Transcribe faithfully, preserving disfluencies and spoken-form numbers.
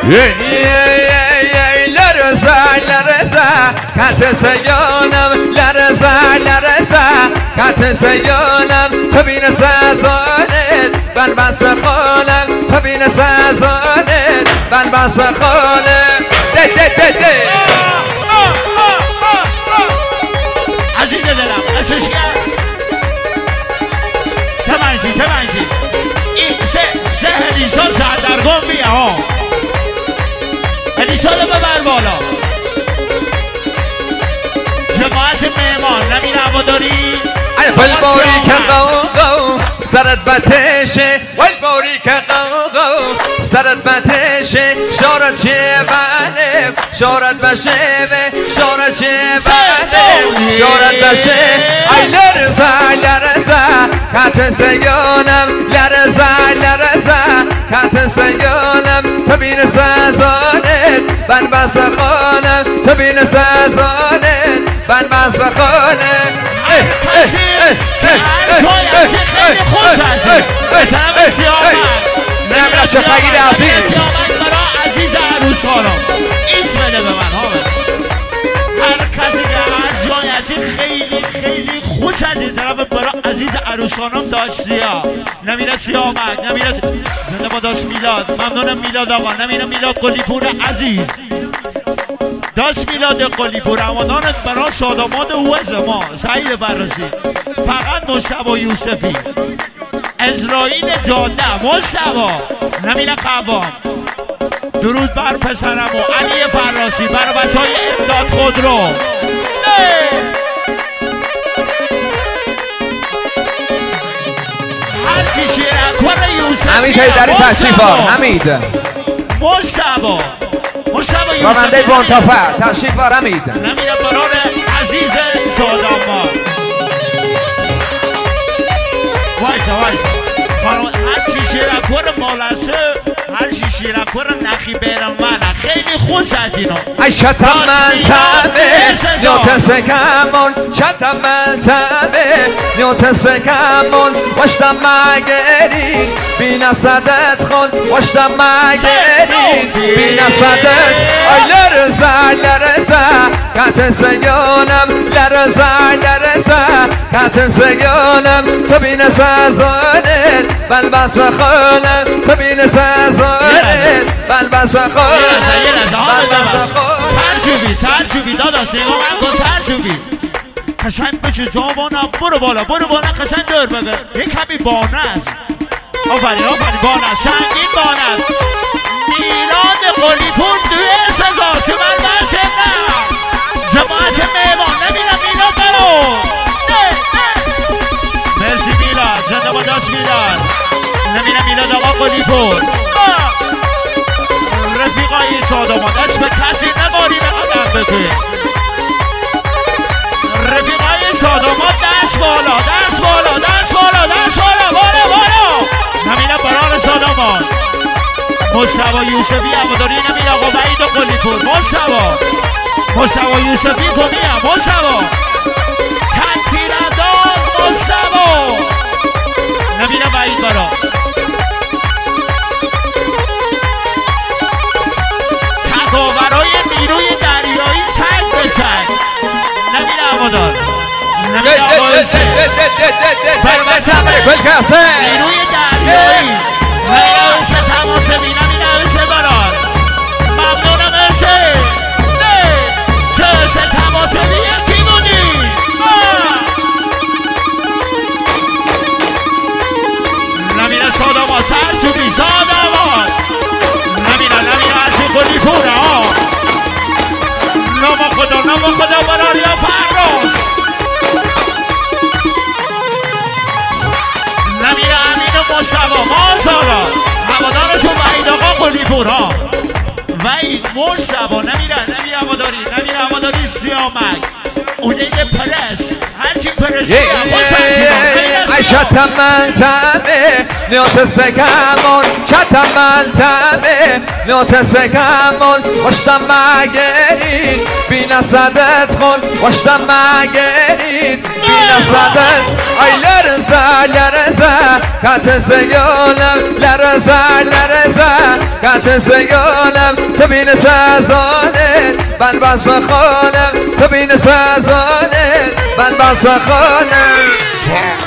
لرزه لرزه کت سیانم لرزه لرزه کت سیانم تو بین سزانت بن بس خانم تو بین سزانت بن بس خانم ده ده ده ده عزیز دلم ازش کرد تمنجی تمنجی این زه زه هلیسان زهدرگان بیه ها هلیسان رو ببر بالا جماعت مهمان نمین هواداری والباری که قوقو سرت بتشه والباری که قوقو سرت بتشه شارت چه بنم شارت بشه شارت چه بنم شارت بشه ای لرزه لرزه کت سیانم لرزه لرزه کت سیانم تو بین سزانت بن بس خانم تو بین سزانت بن بس خانم کسی توی چه خیلی خوش هستی به طرف سیامک نمیره شفقید عزیز سیامک برای عزیز عروس خانم ایس بده به من ها هر کسی که هر جای عزیز خیلی خیلی خوش هستی طرف برای عزیز عروس خانم داشت سیا نمیره سیامک نمیره زنده با داشت میلاد ممنونم میلاد آقا نمیره میلاد قلیپور عزیز داشت میلاد قلیپور رمضانت برای صادمات اوز ما سعید فرازی فقط مصطفی یوسفی اسرائیل جاده مصطفی نمیره قوام درود بر پسرم و علی فراسی برای بچه های امداد خودرو هرچی شیرکور یوسفی حمید هیدری تشریف آور حمید مصطفی مصطفی راننده بانتافر تشریف آور حمید نمیره بران عزیز ساداما وایسا وایسا هر چی شیرکور مالسه هر چی شیرکور نخی بیرم من خیلی خوش زدینا ای شتم من تمه نیوت سکمون شتم من تمه نیوت سکمون وشتم مگری بین صدت خون وشتم مگری بین صدت ای لرزه لرزه کت سیانم لرزه لرزه کت سیانم تو بین سزانت بل بس خانم تو بین سزانت بل بس خانم سرچوبی سرچوبی داداش نگاه من کن سرچوبی قشنگ بشو جوابانا برو بالا برو بالا قشنگ دور بگه یک کمی بانه است آفرین آفرین بانه است سنگین بانه است میلاد قلیپور دوی سزار چه من باشه نه جماعت مهمان نمیرم میلاد برو مرسی میلاد زنده با داشت میلاد نمیرم میلاد آقا قلیپور رفیقای ساداما دست به کسی نباری به قدم بکن رفیقای ساداما دست بالا دست بالا دست بالا دست بالا بالا بالا نمینه بران ساداما مصطفی یوسفی هواداری نمینه آقا وحید و قلیپور مصطفی مصطفی یوسفی کمیم مصطفی تنکیر انداز مصطفی نمینه وحید بران برای نیروی دریایی تنگ به تنگ نمین هوادار نمین آقایسه نیروی دریایی نمین آقایسه تماسبی نمین آقایسه برار ممنونم ایسه نه چه ایسه تماسبی یکی بودی نمین ساداما سرچوبی ساداما نمین نمین هرچی قلیپوره ها نام خدا نام خدا برار یا پروس نمین امین و مصطفی مازارا هوادارشون وحید آقا قلیپور ها وحید مصطفی نمیرن نمین هواداری نمین هواداری سیامک اونه پرس هرچی پرسی ای شتم من تمه نیوت سکمون شتم من تمه نیوت سکمون وشتم مگرین بین صدت خون وشتم مگرین بین صدت ای لرزه لرزه کت سیانم لرزه لرزه حالت سیانم تو بین سازانه من بس خانم تو بین سازانه من بس خانم